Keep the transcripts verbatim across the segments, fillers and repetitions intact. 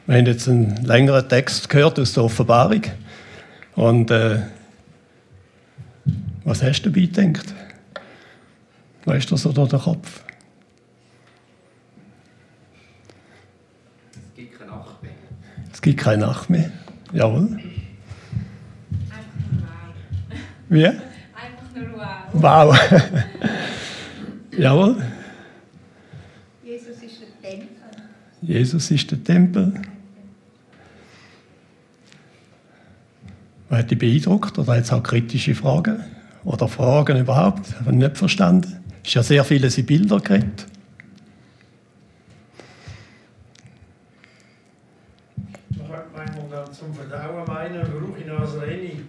Wir haben jetzt einen längeren Text gehört aus der Offenbarung. Und äh, was hast du dabei gedacht? Weißt du so durch den Kopf? Es gibt keine Nacht mehr. Es gibt keine Nacht mehr. Jawohl. Einfach nur wow. Wie? Einfach nur wow. Wow. Jawohl. Jesus ist der Tempel. Jesus ist der Tempel. Was hat dich beeindruckt? Oder hat es auch kritische Fragen? Oder Fragen überhaupt? Habe ich nicht verstanden. Es ist ja sehr vieles in Bilder geredet. Man könnte manchmal dann zum Verdauen meinen, brauche ich noch ein Reni.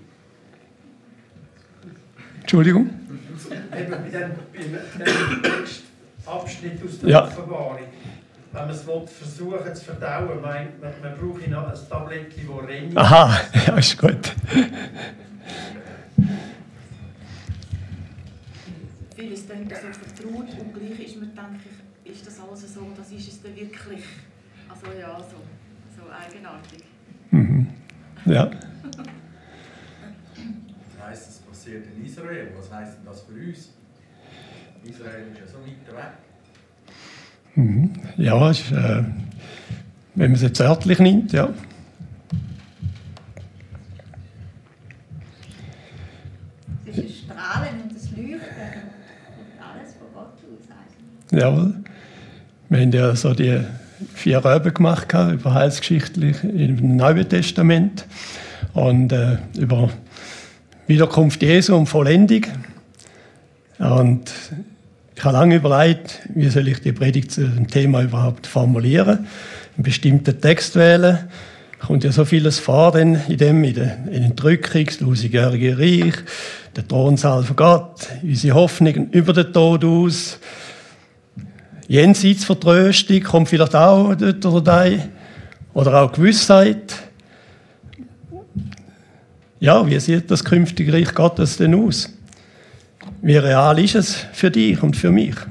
Entschuldigung? Eben bei dem, bei dem Textabschnitt aus der Ja. Offenbarung. Wenn man es will, versuchen zu verdauen, meint man, man brauche noch ein Tablettchen, das Reni. Aha, ja, ist gut. Vieles denkt so vertraut und gleich ist man, denke ich, ist das alles so, das ist es dann wirklich, also ja, so, so eigenartig. Mhm. Ja. Das heisst, es passiert in Israel. Was heisst denn das für uns? Israel ist ja so weit weg. Mhm. Ja, ist, äh, wenn man es jetzt örtlich nimmt, ja. Es ist ein Strahlen und ein Leuchten. Und alles von Gott aus eigentlich. Jawohl. Wir haben ja so die vier Röben gemacht über Heilsgeschichtlich im Neuen Testament und äh, über Wiederkunft Jesu und Vollendung. Und ich habe lange überlegt, wie soll ich die Predigt zu dem Thema überhaupt formulieren. Einen bestimmten Text wählen. Da kommt ja so vieles vor denn in dem, in der in Entrückung, das tausendjährige Reich, der Thronsaal von Gott, unsere Hoffnungen über den Tod aus. Jenseitsvertröstung kommt vielleicht auch dort dabei. Oder auch Gewissheit. Ja, wie sieht das künftige Reich Gottes denn aus? Wie real ist es für dich und für mich?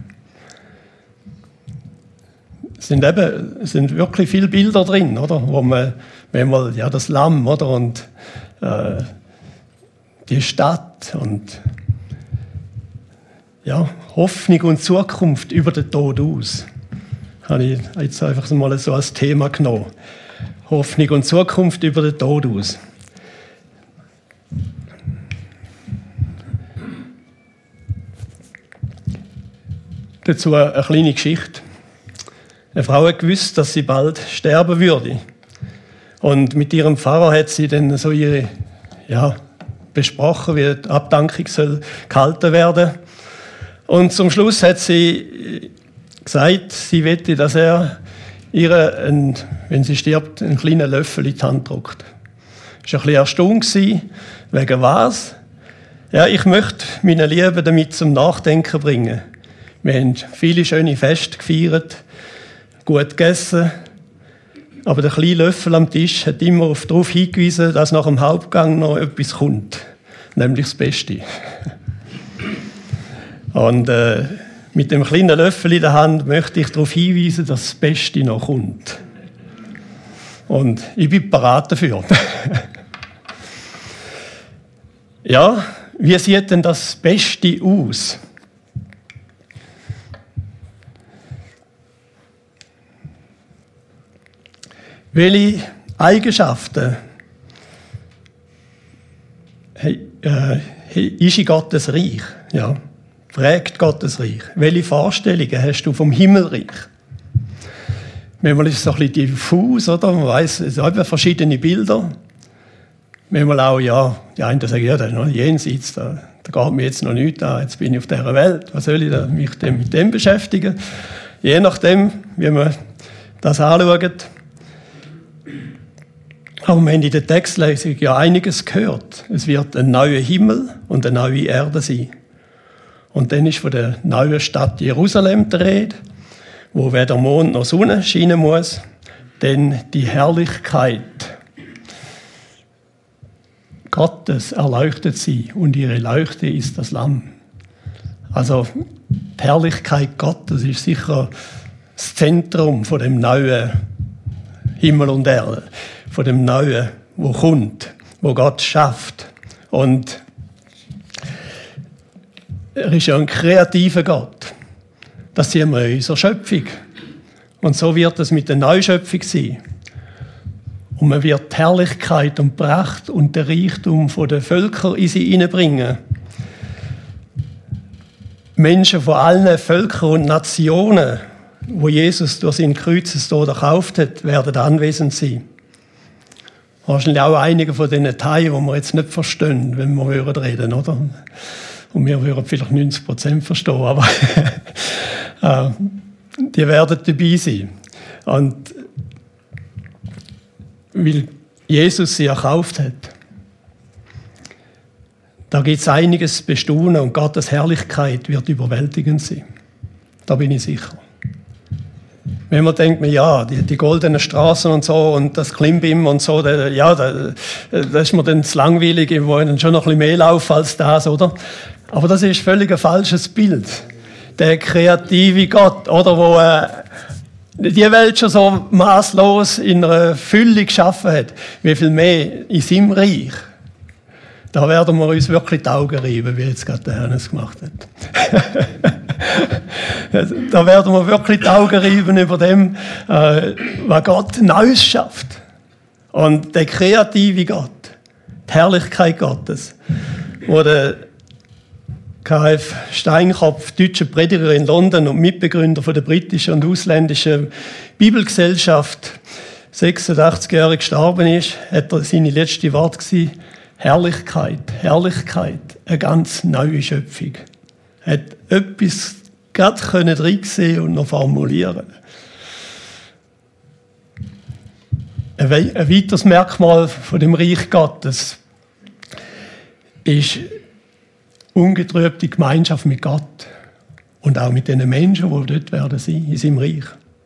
Es sind eben, es sind wirklich viele Bilder drin, oder? Wo man, wenn man, ja, das Lamm, oder? Und äh, die Stadt und ja, Hoffnung und Zukunft über den Tod aus. Habe ich jetzt einfach mal so als Thema genommen. Hoffnung und Zukunft über den Tod aus. Dazu eine kleine Geschichte. Eine Frau hat gewusst, dass sie bald sterben würde. Und mit ihrem Pfarrer hat sie dann so ihre, ja, besprochen, wie die Abdankung soll gehalten werden. Und zum Schluss hat sie gesagt, sie wette, dass er ihr, ein, wenn sie stirbt, einen kleinen Löffel in die Hand drückt. Ich war ein bisschen erstaunt. Wegen was? Ja, ich möchte meine Liebe damit zum Nachdenken bringen. Wir haben viele schöne Feste gefeiert, gut gegessen. Aber der kleine Löffel am Tisch hat immer darauf hingewiesen, dass nach dem Hauptgang noch etwas kommt. Nämlich das Beste. Und äh, mit dem kleinen Löffel in der Hand möchte ich darauf hinweisen, dass das Beste noch kommt. Und ich bin bereit dafür. Ja, wie sieht denn das Beste aus? Welche Eigenschaften hey, äh, ist in Gottes Reich? Ja, prägt Gottes Reich. Welche Vorstellungen hast du vom Himmelreich? Manchmal ist es so ein bisschen diffus, oder? Man weiss, es sind verschiedene Bilder. Manchmal auch, ja, die einen sagen, ja, da ist noch jenseits, da, da geht mir jetzt noch nichts an, jetzt bin ich auf dieser Welt, was soll ich da, mich denn mit dem beschäftigen? Je nachdem, wie man das anschaut. Aber wir haben in der Textlesung ja einiges gehört. Es wird ein neuer Himmel und eine neue Erde sein. Und dann ist von der neuen Stadt Jerusalem die Rede, wo weder Mond noch Sonne scheinen muss, denn die Herrlichkeit Gottes erleuchtet sie und ihre Leuchte ist das Lamm. Also die Herrlichkeit Gottes ist sicher das Zentrum von dem neuen Himmel und Erde, von dem Neuen, wo kommt, wo Gott schafft. Und er ist ja ein kreativer Gott. Das sehen wir in unserer Schöpfung. Und so wird es mit der Neuschöpfung sein. Und man wird die Herrlichkeit und die Pracht und den Reichtum der Völker in sie hineinbringen. Menschen von allen Völkern und Nationen, wo Jesus durch seinen Kreuzestod erkauft hat, werden anwesend sein. Wahrscheinlich auch einige von diesen Teilen, die wir jetzt nicht verstehen, wenn wir reden, oder? Und wir würden vielleicht neunzig Prozent verstehen, aber äh, die werden dabei sein. Und weil Jesus sie erkauft hat, da gibt es einiges zu bestaunen und Gottes Herrlichkeit wird überwältigend sein. Da bin ich sicher. Wenn man denkt, ja, die, die goldenen Straßen und so und das Klimbim und so, da, ja, da, da ist mir dann das Langweilige, wir wollen schon noch ein bisschen mehr laufen als das, oder? Aber das ist völlig ein falsches Bild. Der kreative Gott, oder, wo äh, die Welt schon so maßlos in einer Fülle geschaffen hat, wie viel mehr in seinem Reich. Da werden wir uns wirklich die Augen reiben, wie jetzt gerade der Herr es gemacht hat. Da werden wir wirklich die Augen reiben über dem, äh, was Gott Neues schafft. Und der kreative Gott, die Herrlichkeit Gottes, wo der K F Steinkopf, deutscher Prediger in London und Mitbegründer von der britischen und ausländischen Bibelgesellschaft, sechsundachtzig-jährig gestorben ist, hat er seine letzte Worte gewesen: Herrlichkeit, Herrlichkeit, eine ganz neue Schöpfung. Er hat etwas gerade drin sehen und noch formulieren. Ein weiteres Merkmal von dem Reich Gottes ist ungetrübte Gemeinschaft mit Gott und auch mit den Menschen, die dort werden sein, in seinem Reich.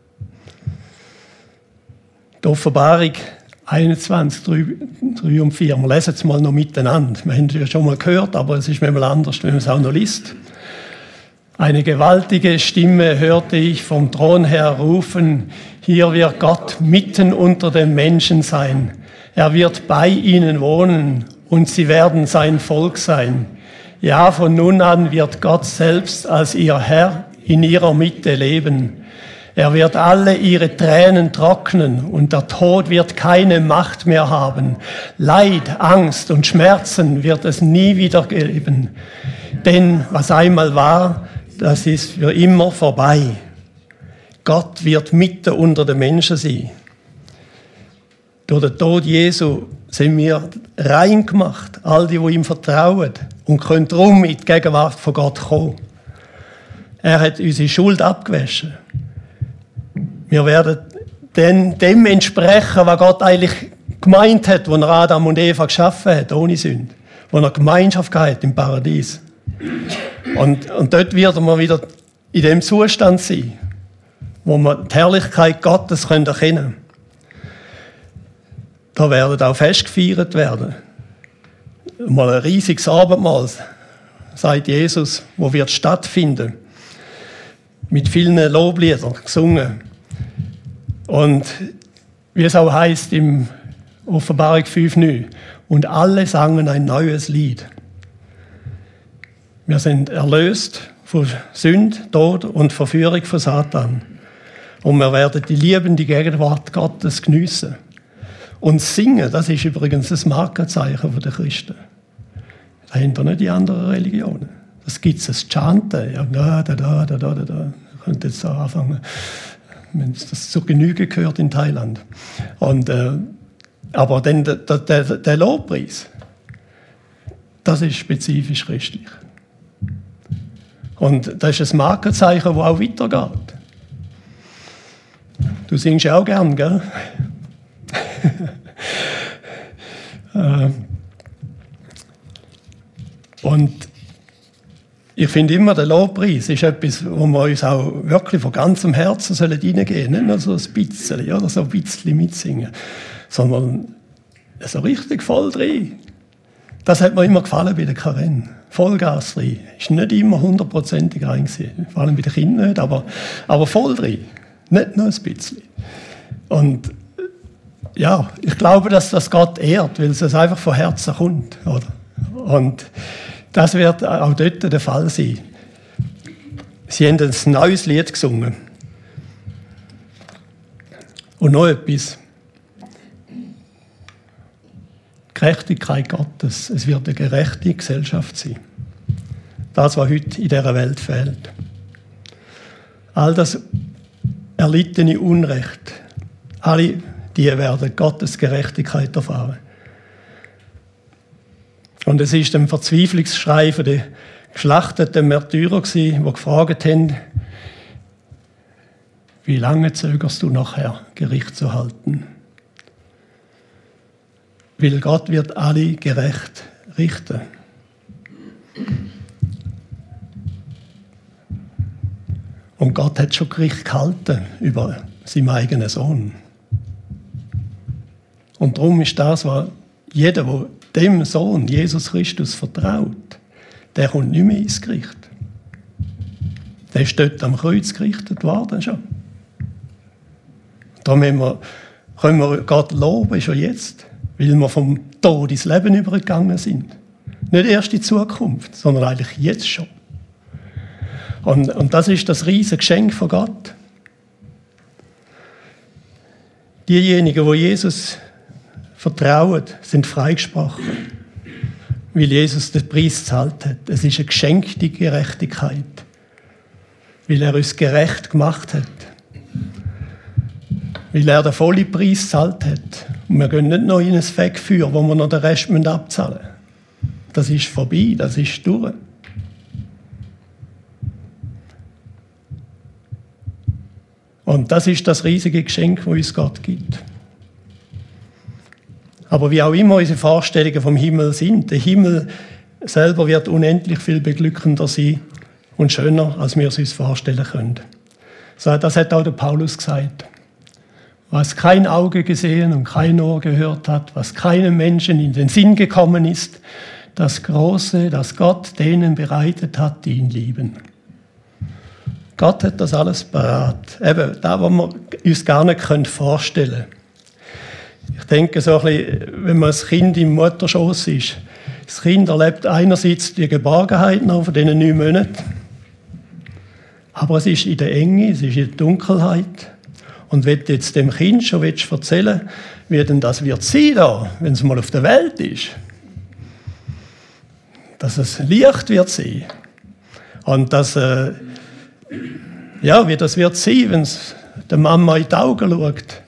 Die Offenbarung einundzwanzig, drei und vier. Wir lesen es mal noch miteinander. Wir haben es ja schon mal gehört, aber es ist manchmal anders, wenn man es auch noch liest. Eine gewaltige Stimme hörte ich vom Thron her rufen: Hier wird Gott mitten unter den Menschen sein. Er wird bei ihnen wohnen und sie werden sein Volk sein. Ja, von nun an wird Gott selbst als ihr Herr in ihrer Mitte leben. Er wird alle ihre Tränen trocknen und der Tod wird keine Macht mehr haben. Leid, Angst und Schmerzen wird es nie wieder geben. Denn was einmal war, das ist für immer vorbei. Gott wird mitten unter den Menschen sein. Durch den Tod Jesu sind wir rein gemacht, all die, die ihm vertrauen, und können darum in die Gegenwart von Gott kommen. Er hat unsere Schuld abgewaschen. Wir werden dem, dem entsprechen, was Gott eigentlich gemeint hat, als er Adam und Eva geschaffen hat, ohne Sünde. Als er Gemeinschaft hat im Paradies. Und, und dort werden wir wieder in dem Zustand sein, wo wir die Herrlichkeit Gottes erkennen können. Da werden auch Feste gefeiert werden. Mal ein riesiges Abendmahl, sagt Jesus, wo wird stattfinden. Mit vielen Lobliedern gesungen. Und wie es auch heißt im Offenbarung fünf neun, und alle sangen ein neues Lied. Wir sind erlöst von Sünde, Tod und Verführung von Satan. Und wir werden die liebende Gegenwart Gottes geniessen. Und singen, das ist übrigens das Markenzeichen der Christen. Da haben wir nicht die anderen Religionen. Das gibt es, das Chanten. Ja, da, da, da, da, da, da. Ich könnte jetzt da anfangen, wenn das zur Genüge gehört in Thailand. Und, äh, aber dann der, der, der Lobpreis, das ist spezifisch christlich. Und das ist ein Markenzeichen, das auch weitergeht. Du singst ja auch gern, gell? äh, und ich finde immer, der Lobpreis ist etwas, wo wir uns auch wirklich von ganzem Herzen reingeben sollen. Nicht nur so ein bisschen, oder so ein bisschen mitsingen, sondern so richtig voll drin. Das hat mir immer gefallen bei der Karen. Vollgas drin. Ist nicht immer hundertprozentig rein gewesen. Vor allem bei den Kindern nicht, aber, aber voll drin. Nicht nur ein bisschen. Und ja, ich glaube, dass das Gott ehrt, weil es einfach von Herzen kommt. Oder? Und das wird auch dort der Fall sein. Sie haben ein neues Lied gesungen. Und noch etwas. Gerechtigkeit Gottes. Es wird eine gerechte Gesellschaft sein. Das, was heute in dieser Welt fehlt. All das erlittene Unrecht, alle die werden Gottes Gerechtigkeit erfahren. Und es ist ein Verzweiflungsschrei der geschlachteten Märtyrer, die gefragt haben, wie lange zögerst du nachher, Gericht zu halten? Weil Gott wird alle gerecht richten. Und Gott hat schon Gericht gehalten über seinen eigenen Sohn. Und darum ist das, was jeder, der dem Sohn, Jesus Christus, vertraut, der kommt nicht mehr ins Gericht. Der ist dort am Kreuz gerichtet worden schon. Darum haben wir, können wir Gott loben, schon jetzt, weil wir vom Tod ins Leben übergegangen sind. Nicht erst in Zukunft, sondern eigentlich jetzt schon. Und, und das ist das riesige Geschenk von Gott. Diejenigen, die Jesus vertrauen, sind freigesprochen, weil Jesus den Preis gezahlt hat. Es ist eine geschenkte Gerechtigkeit, weil er uns gerecht gemacht hat, weil er den vollen Preis gezahlt hat. Und wir gehen nicht noch in ein Fegfeuer, wo wir noch den Rest abzahlen müssen. Das ist vorbei, das ist durch. Und das ist das riesige Geschenk, das uns Gott gibt. Aber wie auch immer unsere Vorstellungen vom Himmel sind, der Himmel selber wird unendlich viel beglückender sein und schöner, als wir es uns vorstellen können. Das hat auch der Paulus gesagt. Was kein Auge gesehen und kein Ohr gehört hat, was keinem Menschen in den Sinn gekommen ist, das Große, das Gott denen bereitet hat, die ihn lieben. Gott hat das alles parat. Eben, da, was wir uns gar nicht vorstellen können. Ich denke, so ein bisschen, wenn man als Kind im Mutterschoss ist, das Kind erlebt einerseits die Geborgenheit noch von diesen neun Monaten, aber es ist in der Enge, es ist in der Dunkelheit. Und wenn du jetzt dem Kind schon erzählen willst, wie denn das wird sein, da, wenn es mal auf der Welt ist, dass es Licht wird sein und dass, äh, ja, wie das wird sein, wenn es der Mama in die Augen schaut.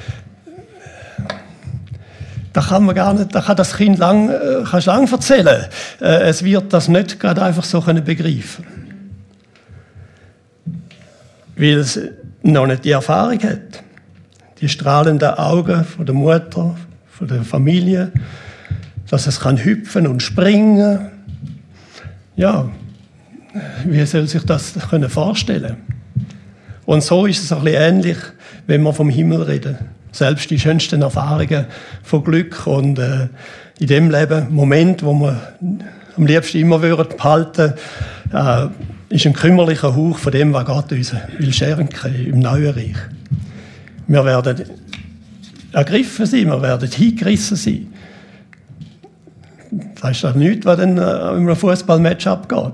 Da kann man gar nicht, da kann das Kind lang, äh, kannst lang erzählen. Äh, es wird das nicht gerade einfach so können begreifen, weil es noch nicht die Erfahrung hat. Die strahlenden Augen von der Mutter, von der Familie, dass es kann hüpfen und springen. Ja, wie soll sich das können vorstellen? Und so ist es ein bisschen ähnlich, wenn wir vom Himmel reden. Selbst die schönsten Erfahrungen von Glück und äh, in dem Leben, Moment, wo wir am liebsten immer würden behalten, äh, ist ein kümmerlicher Hauch von dem, was Gott uns will schenken im neuen Reich. Wir werden ergriffen sein, wir werden hingerissen sein. Das ist doch nichts, was dann in einem Fußballmatch abgeht.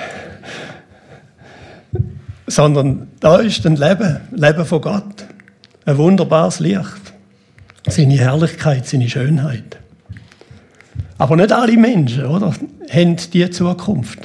Sondern da ist ein Leben, Leben von Gott. Ein wunderbares Licht. Seine Herrlichkeit, seine Schönheit. Aber nicht alle Menschen, oder, haben diese Zukunft.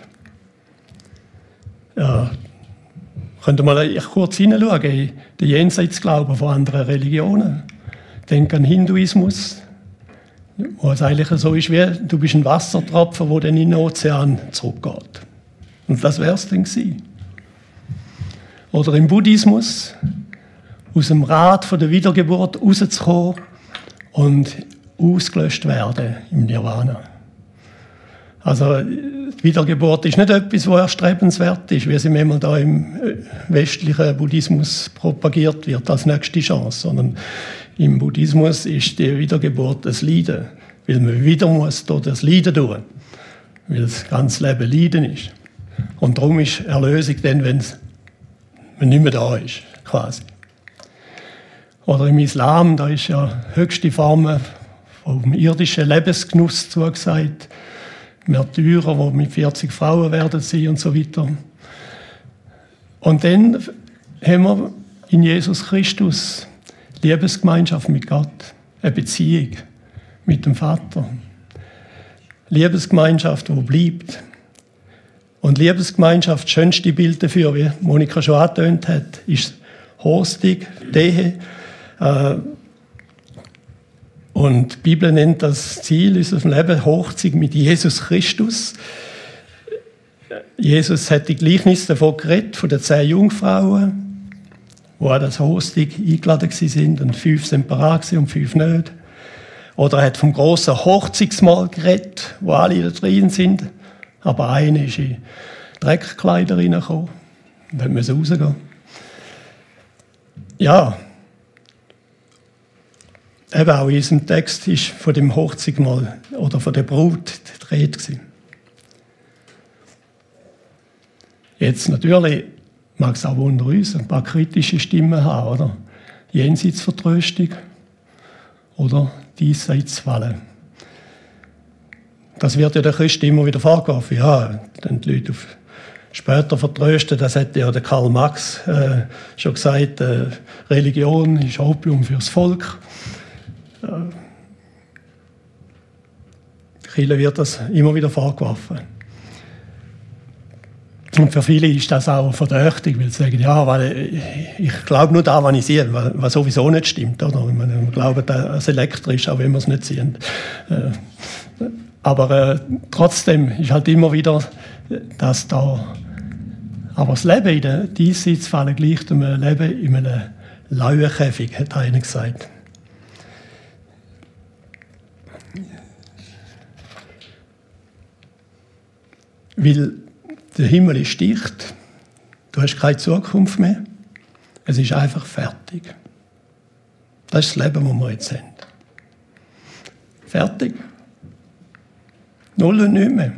Ja, könnt ihr mal kurz hineinschauen in den Jenseitsglauben von anderen Religionen. Denk an Hinduismus, wo es eigentlich so ist, wie du bist ein Wassertropfen, der dann in den Ozean zurückgeht. Und das wäre es dann gewesen. Oder im Buddhismus, aus dem Rad von der Wiedergeburt rauszukommen und ausgelöscht werden im Nirvana. Also die Wiedergeburt ist nicht etwas, was erstrebenswert ist, wie es manchmal da im westlichen Buddhismus propagiert wird als nächste Chance, sondern im Buddhismus ist die Wiedergeburt das Leiden, weil man wieder muss durch das Leiden durch, weil das ganze Leben Leiden ist. Und darum ist Erlösung dann, wenn man nicht mehr da ist, quasi. Oder im Islam, da ist ja höchste Form vom irdischen Lebensgenuss zugesagt. Märtyrer, die mit vierzig Frauen werden sein und so weiter. Und dann haben wir in Jesus Christus Liebesgemeinschaft mit Gott, eine Beziehung mit dem Vater. Liebesgemeinschaft, die bleibt. Und Liebesgemeinschaft, das schönste Bild dafür, wie Monika schon angetönt hat, ist Horstung, die Ehe. Äh, und die Bibel nennt das Ziel unseres Lebens Hochzeit mit Jesus Christus. Jesus hat die Gleichnis davon geredet, von den zehn Jungfrauen, die an das Hochzeit eingeladen waren, und fünf sind parat und fünf nicht. Oder er hat vom grossen Hochzeitsmahl geredet, wo alle da drin sind, aber eine ist in Dreckkleider reingekommen und musste rausgehen. Ja, eben auch in unserem Text ist von dem Hochzeitsmahl oder von der Brut die Rede gewesen. Jetzt natürlich mag es auch unter uns ein paar kritische Stimmen haben, oder? Jenseitsvertröstung oder Diesseitsfallen. Das wird ja der Christ immer wieder vorgeworfen. Ja, dann die Leute auf später vertrösten, das hat ja der Karl Marx äh, schon gesagt, äh, Religion ist Opium fürs Volk. Äh, Kirche wird das immer wieder vorgeworfen. Und für viele ist das auch verdächtig, weil sie sagen, ja, weil ich glaube nur da, was ich sehe, was sowieso nicht stimmt. Oder? Wir glauben, das elektrisch, auch wenn wir es nicht sehen. Aber äh, trotzdem ist halt immer wieder, dass da, aber das Leben in der Diesseitsfalle gleicht einem Leben in einem Lauenkäfig, hat einer gesagt. Weil der Himmel ist dicht, du hast keine Zukunft mehr, es ist einfach fertig. Das ist das Leben, das wir jetzt haben. Fertig. Null und nichts mehr.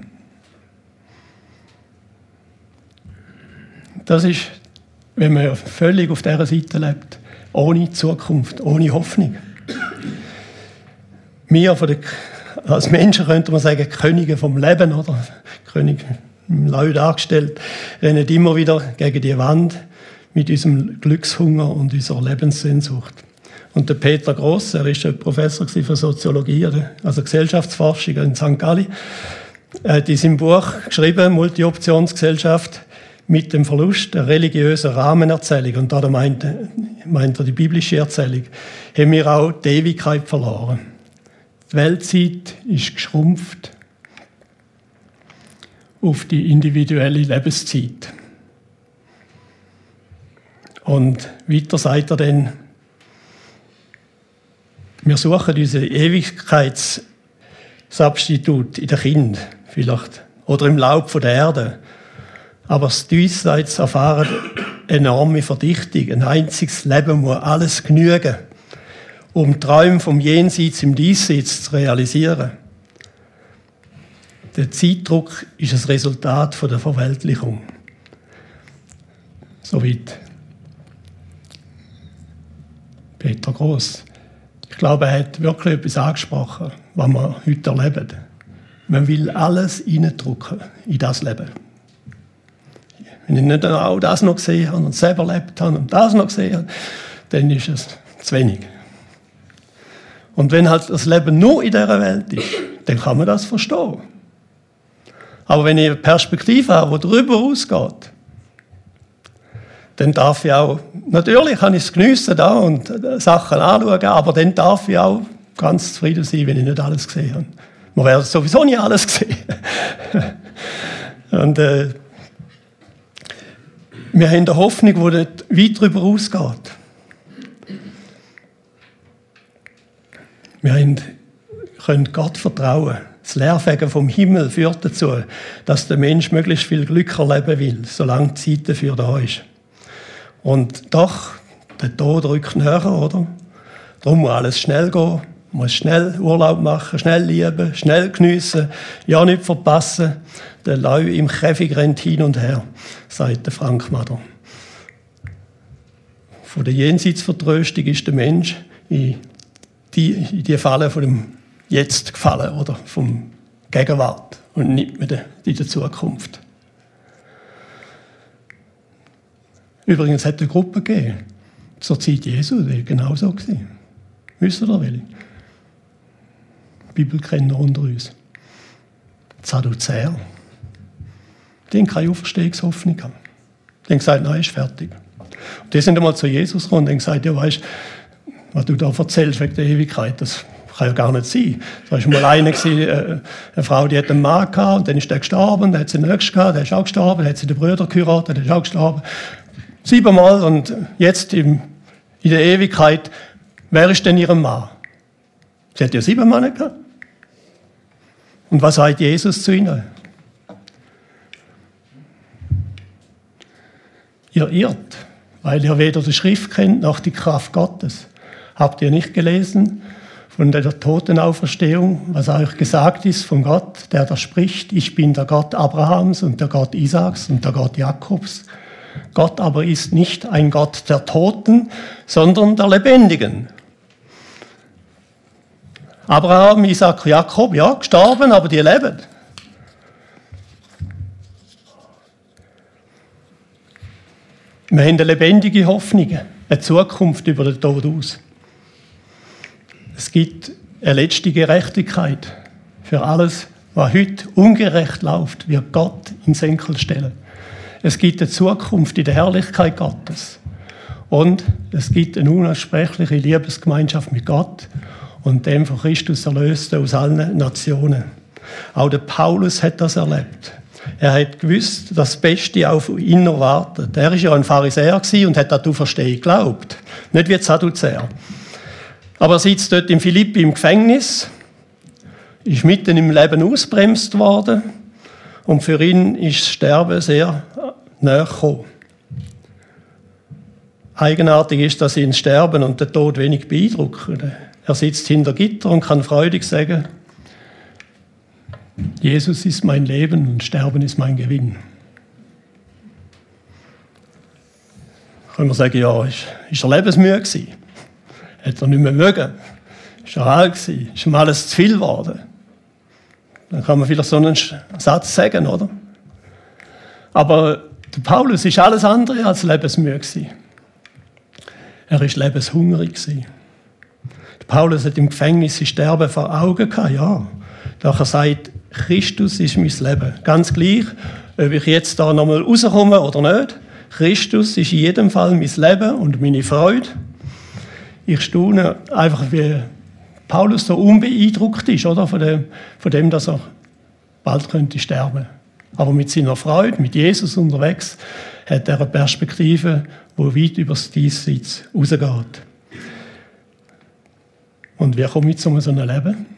Das ist, wenn man völlig auf dieser Seite lebt, ohne Zukunft, ohne Hoffnung. Wir von der, als Menschen könnte man sagen, Könige vom Leben, oder? König im Lau dargestellt, rennen immer wieder gegen die Wand mit unserem Glückshunger und unserer Lebenssehnsucht. Und der Peter Gross, er war Professor für Soziologie, also Gesellschaftsforschung in Sankt Gallen, hat in seinem Buch geschrieben, Multi-Optionsgesellschaft, mit dem Verlust der religiösen Rahmenerzählung, und da meint, meint er die biblische Erzählung, haben wir auch die Ewigkeit verloren. Die Weltzeit ist geschrumpft auf die individuelle Lebenszeit. Und weiter sagt er dann, wir suchen unsere Ewigkeitssubstitut in den Kindern vielleicht oder im Laub der Erde. Aber das Diesseits erfahren enorme Verdichtung. Ein einziges Leben muss alles genügen, um die Träume vom Jenseits im Diesseits zu realisieren. Der Zeitdruck ist das Resultat von der Verweltlichung. Soweit Peter Gross. Ich glaube, er hat wirklich etwas angesprochen, was wir heute erleben. Man will alles reindrücken in das Leben. Wenn ich nicht auch das noch gesehen habe und selber erlebt habe und das noch gesehen habe, dann ist es zu wenig. Und wenn halt das Leben nur in dieser Welt ist, dann kann man das verstehen. Aber wenn ich eine Perspektive habe, die darüber ausgeht, dann darf ich auch, natürlich kann ich es geniessen da und Sachen anschauen, aber dann darf ich auch ganz zufrieden sein, wenn ich nicht alles gesehen habe. Man wird sowieso nicht alles sehen. Und äh, wir haben eine Hoffnung, die nicht weit darüber ausgeht. Wir haben, können Gott vertrauen. Das Lehrfegen vom Himmel führt dazu, dass der Mensch möglichst viel Glück erleben will, solange die Zeit dafür da ist. Und doch, der Tod rückt näher, oder? Darum muss alles schnell gehen, muss schnell Urlaub machen, schnell lieben, schnell geniessen, ja nicht verpassen. Der Lau im Käfig rennt hin und her, sagt der Frank Mader. von der Jenseitsvertröstung ist der Mensch in die, in die Falle von dem Jetzt gefallen oder vom Gegenwart und nicht mehr in der Zukunft. Übrigens hat es eine Gruppe gegeben, zur Zeit Jesu, die genau so war. Wisst ihr welche? Bibelkenner unter uns. Die Sadduzäer. Die haben keine Auferstehungshoffnung gehabt. Die haben gesagt, nein, ist fertig. Und die sind einmal zu Jesus gekommen und haben gesagt, ja, weißt, was du da erzählst wegen der Ewigkeit, das kann ja gar nicht sein. Da war mal eine, eine Frau, die hat einen Mann gehabt und dann ist der gestorben, dann hat sie den nächsten gehabt, der ist auch gestorben, dann hat sie den Bruder geheiratet, der ist auch gestorben. Siebenmal und jetzt in der Ewigkeit, wer ist denn ihr Mann? Sie hat ja sieben Männer gehabt. Und was sagt Jesus zu ihnen? Ihr irrt, weil ihr weder die Schrift kennt noch die Kraft Gottes. Habt ihr nicht gelesen von der Totenauferstehung, was euch gesagt ist von Gott, der da spricht, ich bin der Gott Abrahams und der Gott Isaaks und der Gott Jakobs. Gott aber ist nicht ein Gott der Toten, sondern der Lebendigen. Abraham, Isaak, Jakob, ja, gestorben, aber die leben. Wir haben eine lebendige Hoffnung, eine Zukunft über den Tod aus. Es gibt eine letzte Gerechtigkeit. Für alles, was heute ungerecht läuft, wird Gott in den Senkel stellen. Es gibt eine Zukunft in der Herrlichkeit Gottes. Und es gibt eine unaussprechliche Liebesgemeinschaft mit Gott und dem von Christus Erlösten aus allen Nationen. Auch der Paulus hat das erlebt. Er hat gewusst, dass das Beste auf ihn erwartet. Er war ja ein Pharisäer und hat an die Auferstehung geglaubt. Nicht wie die Sadduzäer. Aber er sitzt dort in Philippi im Gefängnis, ist mitten im Leben ausgebremst worden und für ihn ist das Sterben sehr nahe gekommen. Eigenartig ist, dass ihn das Sterben und der Tod wenig beeindrucken. Er sitzt hinter Gitter und kann freudig sagen, Jesus ist mein Leben und Sterben ist mein Gewinn. Können wir sagen, ja, ist, ist er lebensmüde gewesen? Hat er nicht mehr mögen? Ist er alt gewesen? Ist ihm alles zu viel geworden? Dann kann man vielleicht so einen Satz sagen, oder? Aber der Paulus ist alles andere als lebensmüde gewesen. Er ist lebenshungrig gewesen. Der Paulus hat im Gefängnis sein Sterben vor Augen gehabt, ja. Doch er sagt, Christus ist mein Leben. Ganz gleich, ob ich jetzt da nochmal rauskomme oder nicht. Christus ist in jedem Fall mein Leben und meine Freude. Ich staune einfach, wie Paulus so unbeeindruckt ist, oder? Von dem, von dem, dass er bald könnte sterben. Aber mit seiner Freude, mit Jesus unterwegs, hat er eine Perspektive, die weit über das Diesseits rausgeht. Und wie komme ich zu so einem Leben?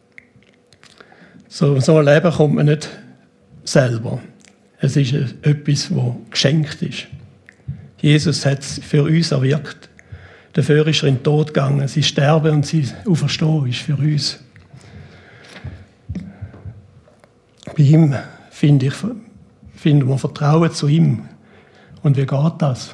So, so ein Leben kommt man nicht selber. Es ist etwas, das geschenkt ist. Jesus hat es für uns erwirkt. Dafür ist er in den Tod gegangen. Sein Sterben und sein Auferstehen ist für uns. Bei ihm finde ich, finden wir Vertrauen zu ihm. Und wie geht das?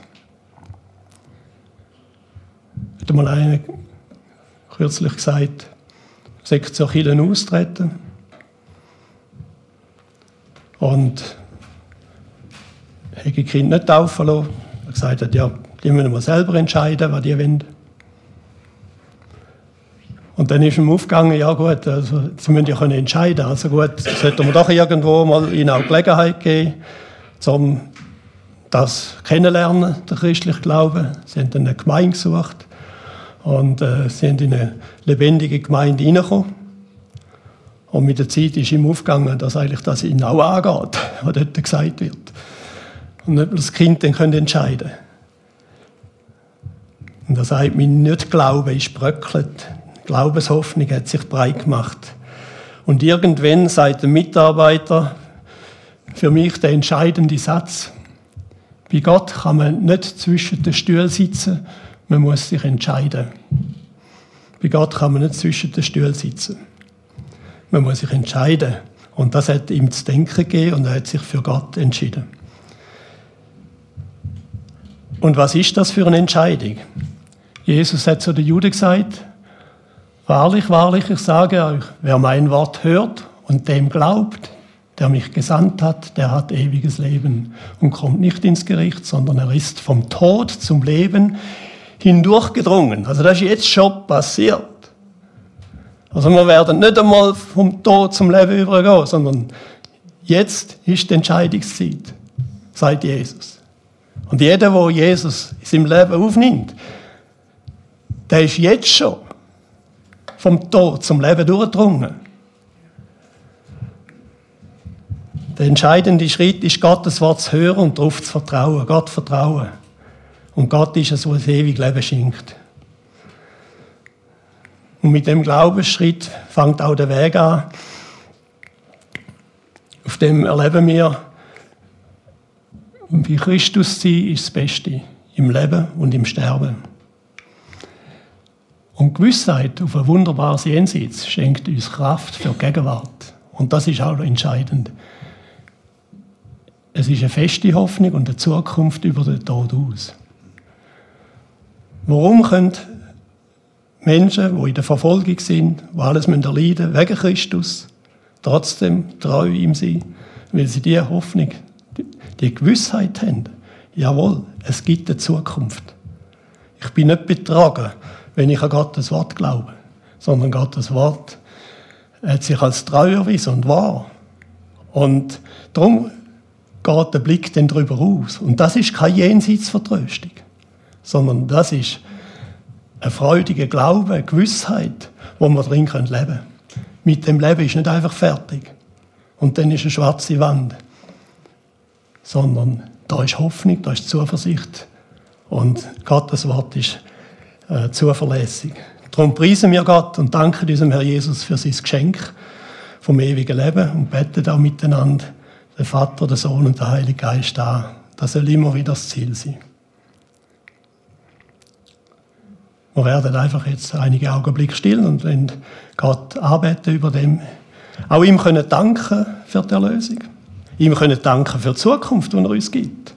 Hat mal einer kürzlich gesagt, er sei zur Kirche austreten. Und er hat die Kinder nicht taufen lassen. Er gesagt hat, ja, die müssen mal selber entscheiden, was die wollen. Und dann ist ihm aufgegangen, ja gut, also, sie müssen ja entscheiden. Also gut, sollten wir doch irgendwo mal ihnen auch Gelegenheit geben, um das kennenlernen, den christlichen Glauben. Sie haben dann eine Gemeinde gesucht und äh, sie sind in eine lebendige Gemeinde hineingekommen. Und mit der Zeit ist ihm aufgegangen, dass eigentlich das ihnen auch angeht, was dort gesagt wird. Und ob das Kind dann entscheiden kann. Und er sagt, mein Nicht-Glaube ist bröckelt. Die Glaubenshoffnung hat sich breit gemacht. Und irgendwann sagt der Mitarbeiter für mich der entscheidende Satz. Bei Gott kann man nicht zwischen den Stühlen sitzen, man muss sich entscheiden. Bei Gott kann man nicht zwischen den Stühlen sitzen. Man muss sich entscheiden. Und das hat ihm zu denken gegeben und er hat sich für Gott entschieden. Und was ist das für eine Entscheidung? Jesus hat zu den Juden gesagt, wahrlich, wahrlich, ich sage euch, wer mein Wort hört und dem glaubt, der mich gesandt hat, der hat ewiges Leben und kommt nicht ins Gericht, sondern er ist vom Tod zum Leben hindurchgedrungen. Also das ist jetzt schon passiert. Also wir werden nicht einmal vom Tod zum Leben übergehen, sondern jetzt ist die Entscheidungszeit, sagt Jesus. Und jeder, der Jesus in seinem Leben aufnimmt, der ist jetzt schon vom Tod zum Leben durchgedrungen. Der entscheidende Schritt ist, Gottes Wort zu hören und darauf zu vertrauen. Gott vertrauen. Und Gott ist es, der das ewige Leben schenkt. Und mit dem Glaubensschritt fängt auch der Weg an. Auf dem erleben wir, bei Christus sein ist das Beste. Im Leben und im Sterben. Und Gewissheit auf ein wunderbares Jenseits schenkt uns Kraft für die Gegenwart. Und das ist auch entscheidend. Es ist eine feste Hoffnung und eine Zukunft über den Tod aus. Warum können Menschen, die in der Verfolgung sind, die alles erleiden müssen, wegen Christus, trotzdem treu ihm sein? Weil sie diese Hoffnung, die Gewissheit haben. Jawohl, es gibt eine Zukunft. Ich bin nicht betragen, wenn ich an Gottes Wort glaube, sondern Gottes Wort hat sich als treu erwiesen und wahr. Und darum geht der Blick dann darüber aus. Und das ist keine Jenseitsvertröstung, sondern das ist ein freudiger Glaube, eine Gewissheit, wo wir drin leben können. Mit dem Leben ist nicht einfach fertig. Und dann ist eine schwarze Wand. Sondern da ist Hoffnung, da ist Zuversicht. Und Gottes Wort ist äh, zuverlässig. Darum preisen wir Gott und danken unserem Herr Jesus für sein Geschenk vom ewigen Leben und beten auch miteinander den Vater, den Sohn und den Heiligen Geist an. Das soll immer wieder das Ziel sein. Wir werden einfach jetzt einige Augenblicke still und wenn Gott arbeiten über dem, auch ihm können danken für die Erlösung. Ihm können danken für die Zukunft, die er uns gibt.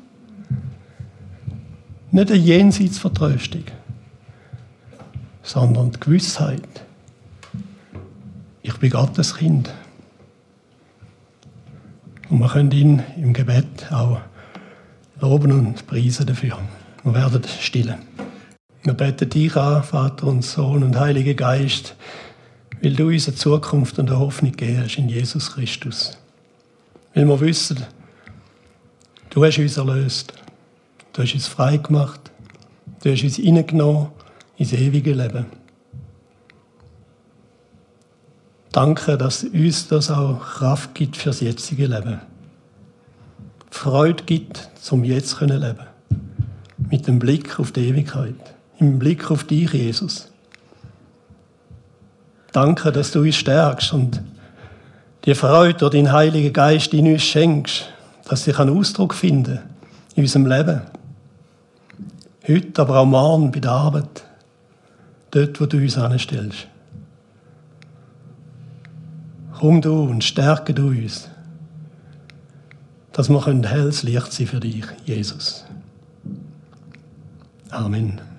Nicht eine Jenseitsvertröstung, sondern die Gewissheit. Ich bin Gottes Kind. Und wir können ihn im Gebet auch loben und preisen dafür. Wir werden still. Wir beten dich an, Vater und Sohn und Heiliger Geist, weil du uns eine Zukunft und eine Hoffnung gegeben hast in Jesus Christus. Weil wir wissen, du hast uns erlöst, du hast uns frei gemacht, du hast uns hineingenommen ins ewige Leben. Danke, dass uns das auch Kraft gibt für das jetzige Leben. Freude gibt, zum jetzt zu leben. Mit dem Blick auf die Ewigkeit. Im Blick auf dich, Jesus. Danke, dass du uns stärkst und die Freude durch deinen Heiligen Geist in uns schenkst, dass sie einen Ausdruck finden kann in unserem Leben. Heute, aber auch morgen bei der Arbeit. Dort, wo du uns anstellst. Komm du und stärke du uns, dass wir ein helles Licht sein für dich, Jesus. Amen.